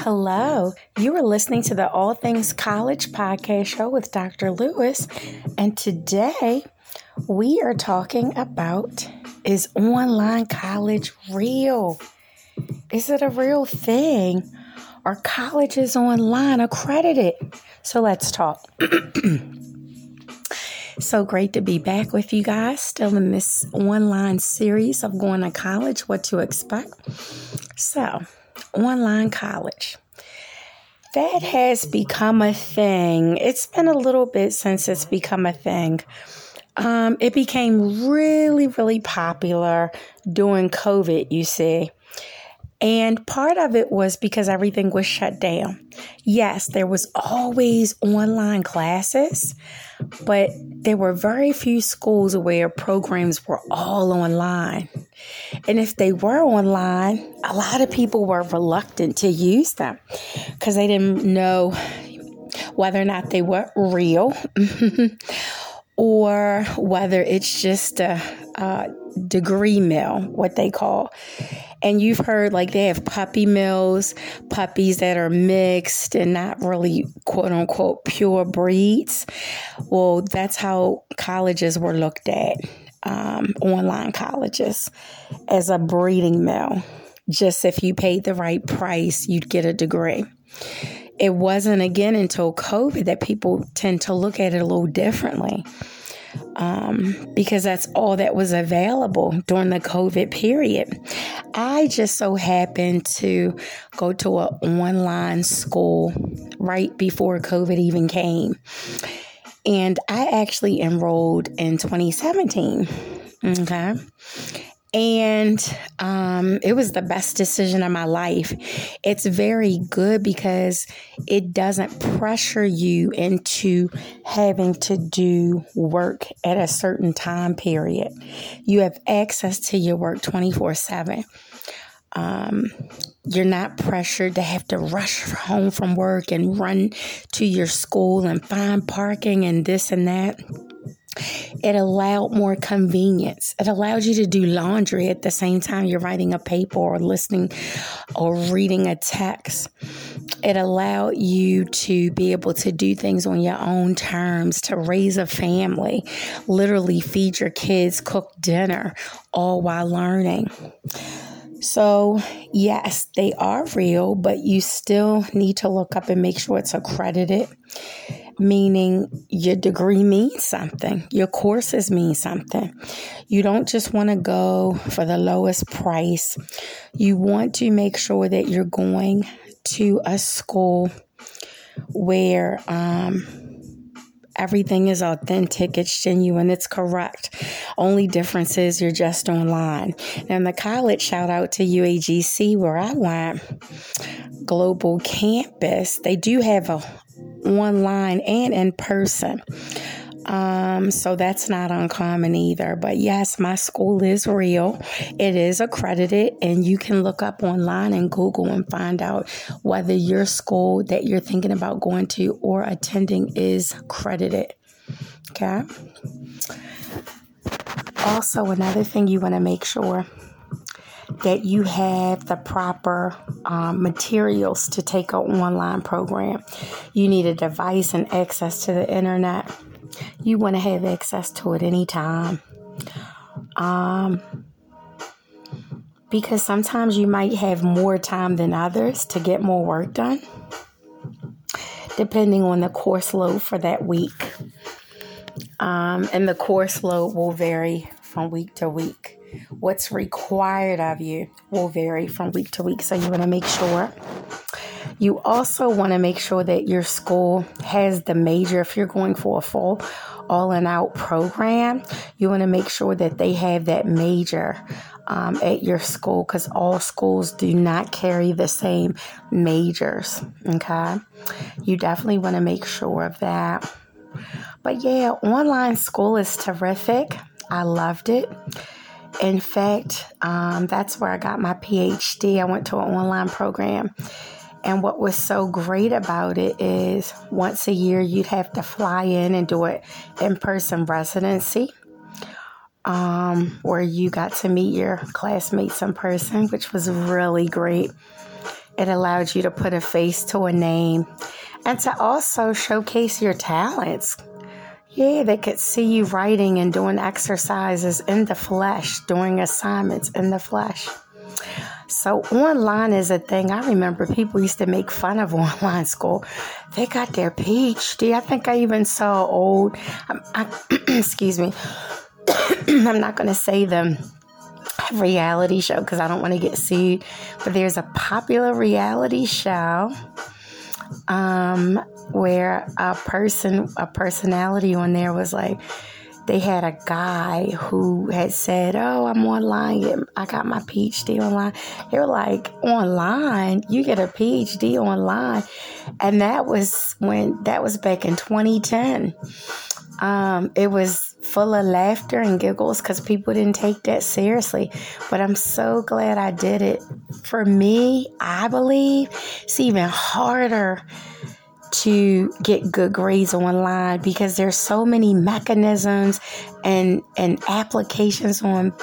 Hello, you are listening to the All Things College podcast show with Dr. Lewis, and today we are talking about, is online college real? Is it a real thing? Are colleges online accredited? So let's talk. So great to be back with you guys, still in this online series of going to college, what to expect. So, online college. That has become a thing. It's been a little bit since it's become a thing. It became really, really popular during COVID, you see. And part of it was because everything was shut down. Yes, there was always online classes, but there were very few schools where programs were all online. And if they were online, a lot of people were reluctant to use them because they didn't know whether or not they were real or whether it's just a degree mill, what they call. And you've heard like they have puppy mills, puppies that are mixed and not really quote unquote pure breeds. Well, that's how colleges were looked at, online colleges, as a breeding mill. Just if you paid the right price, you'd get a degree. It wasn't again until COVID that people tend to look at it a little differently. Because that's all that was available during the COVID period. I just so happened to go to an online school right before COVID even came. And I actually enrolled in 2017. Okay. And it was the best decision of my life. It's very good because it doesn't pressure you into having to do work at a certain time period. You have access to your work 24/7. You're not pressured to have to rush home from work and run to your school and find parking and this and that. It allowed more convenience. It allowed you to do laundry at the same time you're writing a paper or listening or reading a text. It allowed you to be able to do things on your own terms, to raise a family, literally feed your kids, cook dinner, all while learning. So, yes, they are real, but you still need to look up and make sure it's accredited. Meaning your degree means something. Your courses mean something. You don't just want to go for the lowest price. You want to make sure that you're going to a school where everything is authentic, it's genuine, it's correct. Only difference is you're just online. And the college, shout out to UAGC where I went, Global Campus, they do have a online and in person. So that's not uncommon either. But yes, my school is real. It is accredited, and you can look up online and Google and find out whether your school that you're thinking about going to or attending is accredited. Okay. Also, another thing you want to make sure that you have the proper materials to take an online program. You need a device and access to the internet. You want to have access to it anytime. Because sometimes you might have more time than others to get more work done, depending on the course load for that week. And the course load will vary from week to week. What's required of you will vary from week to week. So you want to make sure. You also want to make sure that your school has the major. If you're going for a full all-in-out program, you want to make sure that they have that major at your school, because all schools do not carry the same majors. Okay. You definitely want to make sure of that. But yeah, online school is terrific. I loved it. In fact, that's where I got my PhD. I went to an online program. And what was so great about it is once a year, you'd have to fly in and do an in-person residency, where you got to meet your classmates in person, which was really great. It allowed you to put a face to a name and to also showcase your talents. Yeah, they could see you writing and doing exercises in the flesh, doing assignments in the flesh. So online is a thing. I remember people used to make fun of online school. They got their PhD. I think I even saw old, excuse me, I'm not going to say the reality show because I don't want to get sued, but there's a popular reality show where a personality on there was like, they had a guy who had said, oh, I'm online. I got my PhD online. They were like, online? You get a PhD online? And that was back in 2010. It was full of laughter and giggles because people didn't take that seriously. But I'm so glad I did it. For me, I believe it's even harder to get good grades online because there's so many mechanisms and applications online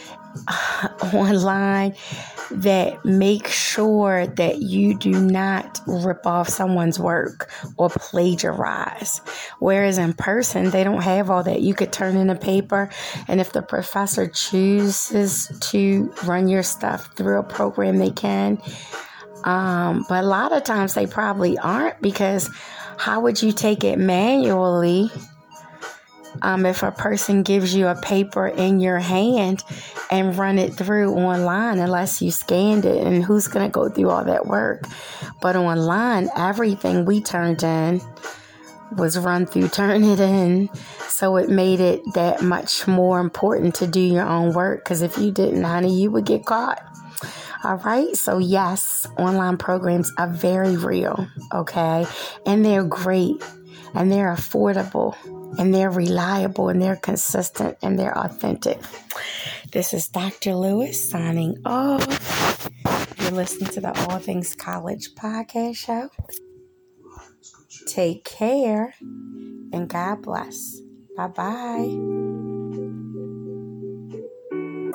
that make sure that you do not rip off someone's work or plagiarize. Whereas in person, they don't have all that. You could turn in a paper, and if the professor chooses to run your stuff through a program, they can. But a lot of times they probably aren't, because how would you take it manually if a person gives you a paper in your hand and run it through online, unless you scanned it, and who's going to go through all that work? But online, everything we turned in was run through Turnitin, so it made it that much more important to do your own work, because if you didn't, honey, you would get caught. All right. So yes, online programs are very real. Okay. And they're great, and they're affordable, and they're reliable, and they're consistent, and they're authentic. This is Dr. Lewis signing off. You're listening to the All Things College podcast show. Take care and God bless. Bye-bye.